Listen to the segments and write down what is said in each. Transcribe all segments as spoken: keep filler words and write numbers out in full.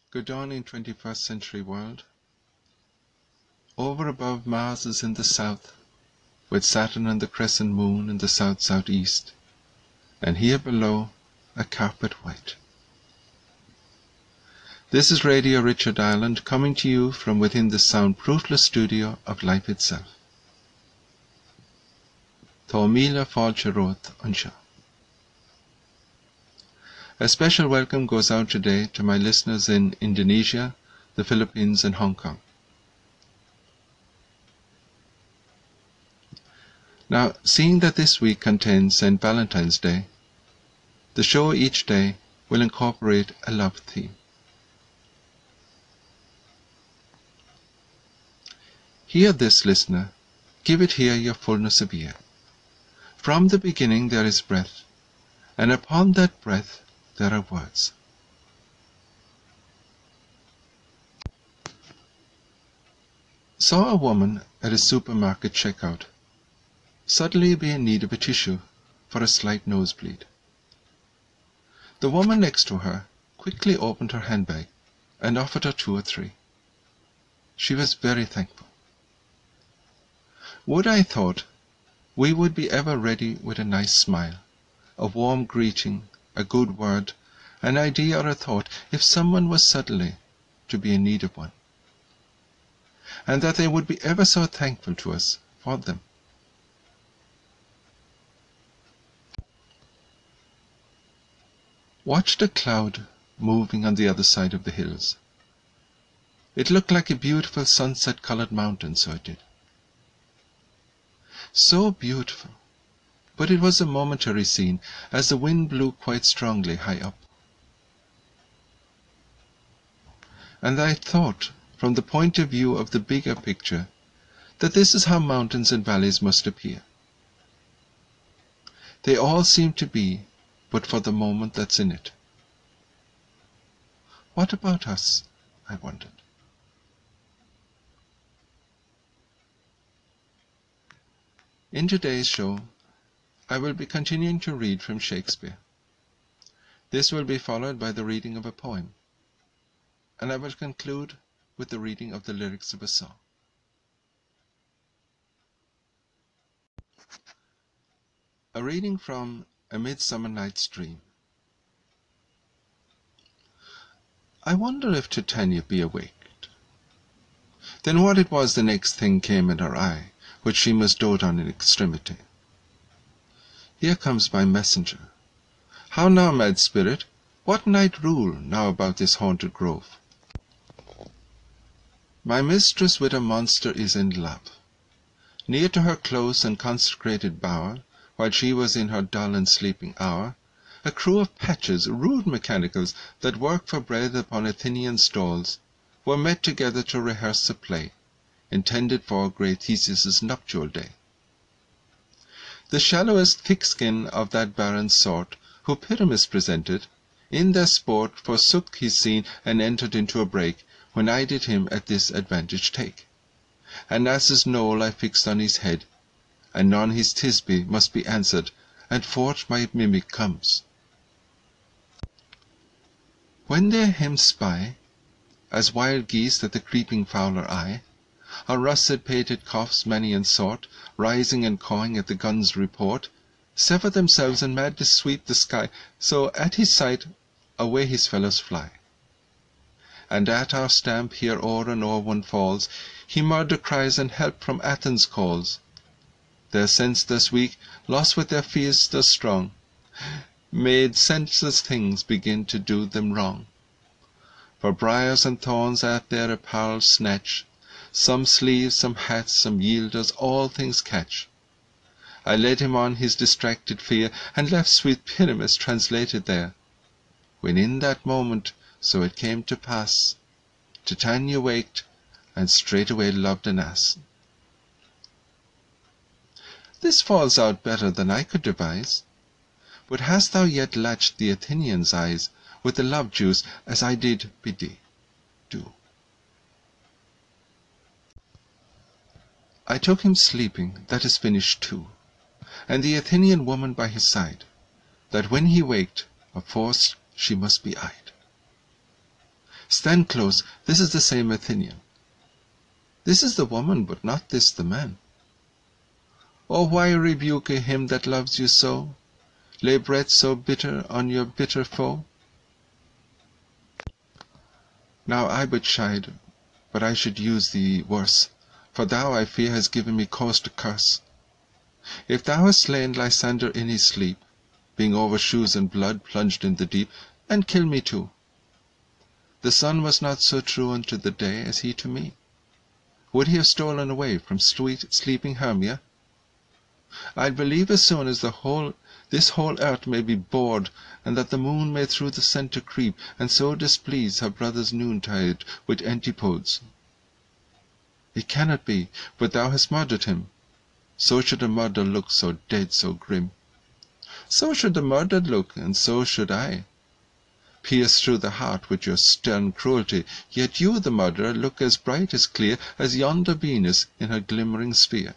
Good dawning, twenty-first century world. Over above Mars is in the south, with Saturn and the crescent moon in the south-southeast, and here below a carpet white. This is Radio Richard Ireland, coming to you from within the soundproofless studio of life itself. Tá míle fáilte rót anseo. A special welcome goes out today to my listeners in Indonesia, the Philippines and Hong Kong. Now, seeing that this week contains Saint Valentine's Day, the show each day will incorporate a love theme. Hear this, listener, give it here your fullness of ear. From the beginning there is breath, and upon that breath there are words. Saw a woman at a supermarket checkout suddenly be in need of a tissue for a slight nosebleed. The woman next to her quickly opened her handbag and offered her two or three. She was very thankful. Would I thought we would be ever ready with a nice smile, a warm greeting, a good word, an idea or a thought, if someone was suddenly to be in need of one, and that they would be ever so thankful to us for them. Watched a cloud moving on the other side of the hills. It looked like a beautiful sunset-colored mountain, so it did. So beautiful, but it was a momentary scene, as the wind blew quite strongly high up. And I thought, from the point of view of the bigger picture, that this is how mountains and valleys must appear. They all seem to be, but for the moment that's in it. What about us, I wondered. In today's show, I will be continuing to read from Shakespeare. This will be followed by the reading of a poem, and I will conclude with the reading of the lyrics of a song. A reading from A Midsummer Night's Dream. I wonder if Titania be awaked. Then what it was the next thing came in her eye, which she must dote on in extremity. Here comes my messenger. How now, mad spirit? What night rule now about this haunted grove? My mistress with a monster is in love. Near to her close and consecrated bower, while she was in her dull and sleeping hour, a crew of patches, rude mechanicals, that work for bread upon Athenian stalls, were met together to rehearse a play, intended for great Theseus's nuptial day. The shallowest thick-skin of that barren sort, who Pyramus presented, in their sport forsook his scene, and entered into a brake, when I did him at this advantage take. An ass's knoll I fixed on his head, anon his Thisbe must be answered, and forth my mimic comes. When they him spy, as wild geese that the creeping fowler eye, or russet-pated coughs many and sort, rising and cawing at the gun's report, sever themselves and madly sweep the sky, so at his sight away his fellows fly. And at our stamp here o'er and o'er one falls, he murder cries and help from Athens calls. Their sense thus weak, lost with their fears thus strong, made senseless things begin to do them wrong. For briars and thorns at their apparel snatch, some sleeves, some hats, some yielders, all things catch. I led him on his distracted fear, and left sweet Pyramus translated there, when in that moment, so it came to pass, Titania waked, and straightway loved an ass. This falls out better than I could devise. But hast thou yet latched the Athenian's eyes with the love juice, as I did bid thee do? I took him sleeping, that is finished too, and the Athenian woman by his side, that when he waked, of force she must be eyed. Stand close, this is the same Athenian. This is the woman, but not this the man. Oh, why rebuke him that loves you so? Lay breath so bitter on your bitter foe? Now I but chide, but I should use thee worse, for thou, I fear, hast given me cause to curse. If thou hast slain Lysander in his sleep, being over shoes and blood plunged in the deep, and kill me too. The sun was not so true unto the day as he to me. Would he have stolen away from sweet sleeping Hermia? I'll believe as soon as the whole this whole earth may be bored, and that the moon may through the centre creep, and so displease her brothers noontide with antipodes. It cannot be, but thou hast murdered him. So should a murder look, so dead, so grim. So should the murdered look, and so should I. Pierced through the heart with your stern cruelty, yet you, the murderer, look as bright, as clear, as yonder Venus in her glimmering sphere.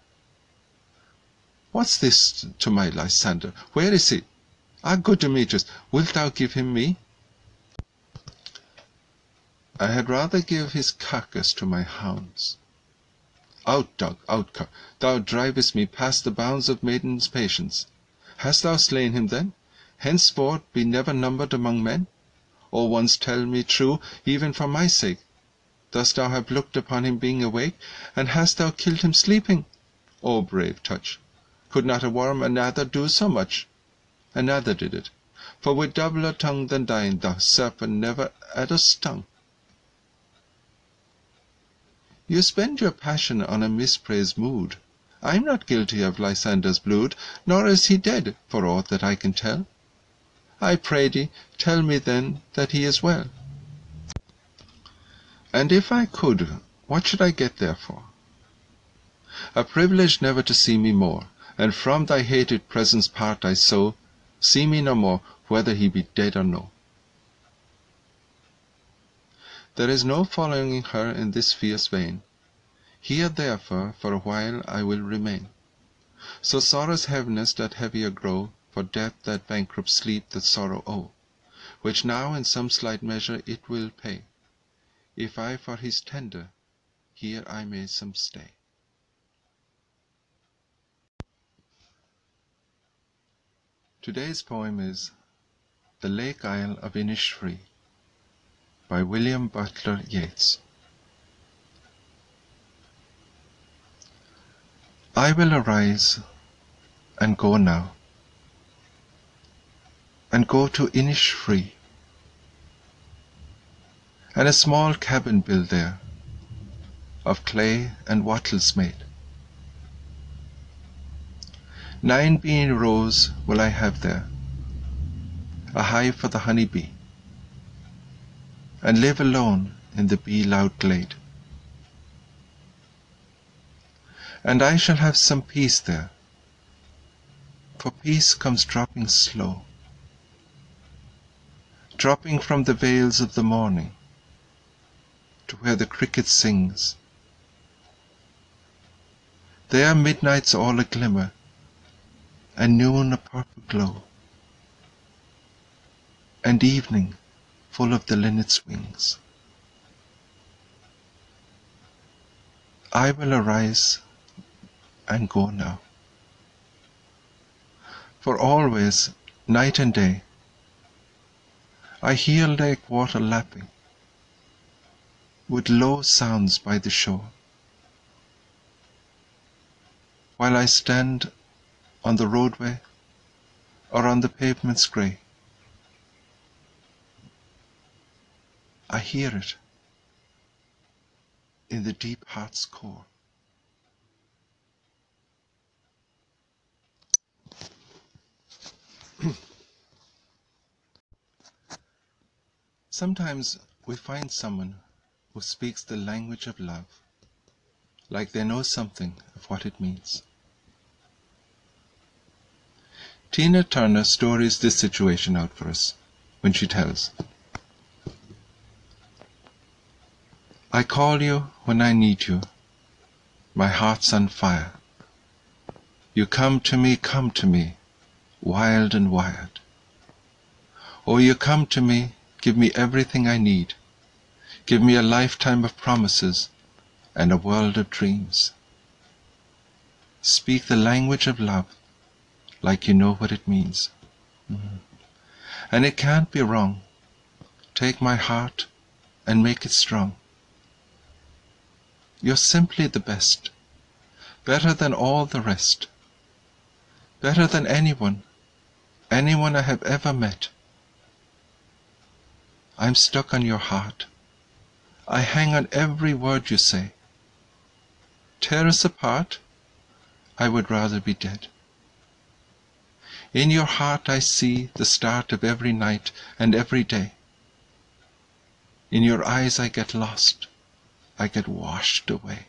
What's this to my Lysander? Where is he? Ah, good Demetrius, wilt thou give him me? I had rather give his carcass to my hounds. Out, dog, out, cur! Thou drivest me past the bounds of maiden's patience. Hast thou slain him, then? Henceforth be never numbered among men? Or once tell me true, even for my sake. Dost thou have looked upon him being awake, and hast thou killed him sleeping? O brave touch! Could not a worm another do so much? Another did it, for with doubler tongue than thine, thou serpent never adder stung. You spend your passion on a mispraised mood. I am not guilty of Lysander's blood, nor is he dead, for aught that I can tell. I pray thee, tell me then that he is well. And if I could, what should I get therefore? A privilege never to see me more, and from thy hated presence part I so, see me no more, whether he be dead or no. There is no following her in this fierce vein. Here therefore for a while I will remain. So sorrow's heaviness doth heavier grow, for death that bankrupt sleep that sorrow owe, which now in some slight measure it will pay, if I for his tender here I may some stay. Today's poem is The Lake Isle of Innisfree by William Butler Yeats. I will arise and go now, and go to Innisfree, and a small cabin build there, of clay and wattles made. Nine bean rows will I have there, a hive for the honey bee, and live alone in the bee-loud glade. And I shall have some peace there, for peace comes dropping slow, dropping from the vales of the morning to where the cricket sings. There midnight's all a glimmer, and noon a purple glow, and evening full of the linnet's wings. I will arise and go now, for always, night and day, I hear lake water lapping with low sounds by the shore, while I stand on the roadway or on the pavements grey. I hear it in the deep heart's core. Sometimes we find someone who speaks the language of love, like they know something of what it means. Tina Turner stories this situation out for us when she tells, I call you when I need you, my heart's on fire. You come to me, come to me, wild and wired. Oh, you come to me, give me everything I need, Give me a lifetime of promises and a world of dreams. Speak the language of love like you know what it means. Mm-hmm. And it can't be wrong. Take my heart and make it strong. You're simply the best, better than all the rest, better than anyone, anyone I have ever met. I'm stuck on your heart. I hang on every word you say. Tear us apart, I would rather be dead. In your heart I see the start of every night and every day. In your eyes I get lost, I get washed away.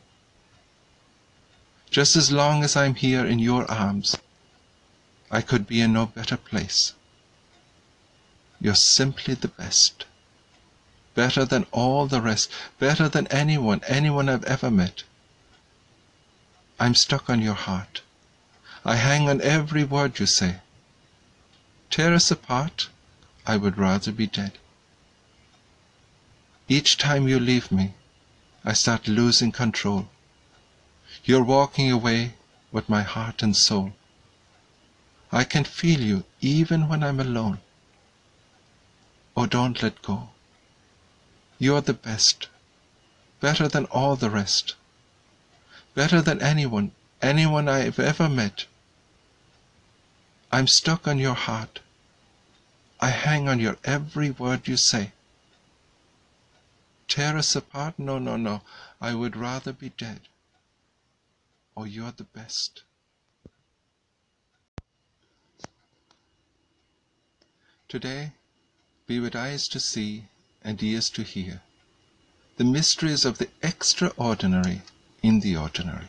Just as long as I'm here in your arms, I could be in no better place. You're simply the best, better than all the rest, better than anyone, anyone I've ever met. I'm stuck on your heart. I hang on every word you say. Tear us apart, I would rather be dead. Each time you leave me, I start losing control. You're walking away with my heart and soul. I can feel you even when I'm alone. Oh, don't let go. You're the best, better than all the rest, better than anyone, anyone I've ever met. I'm stuck on your heart. I hang on your every word you say. Tear us apart? No, no, no. I would rather be dead. Oh, you're the best. Today, be with eyes to see and ears to hear the mysteries of the extraordinary in the ordinary.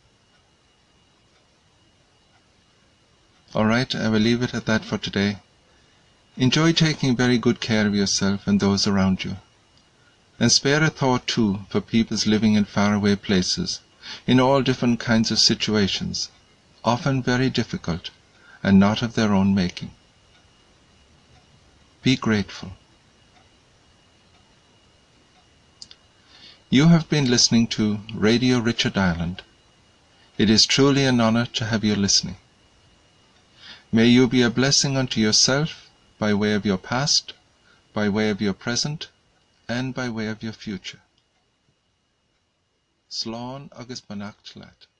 All right, I will leave it at that for today. Enjoy taking very good care of yourself and those around you. And spare a thought too for peoples living in faraway places, in all different kinds of situations, often very difficult and not of their own making. Be grateful. You have been listening to Radio Richard Ireland. It is truly an honor to have you listening. May you be a blessing unto yourself by way of your past, by way of your present, and by way of your future. Slán agus Beannacht leat.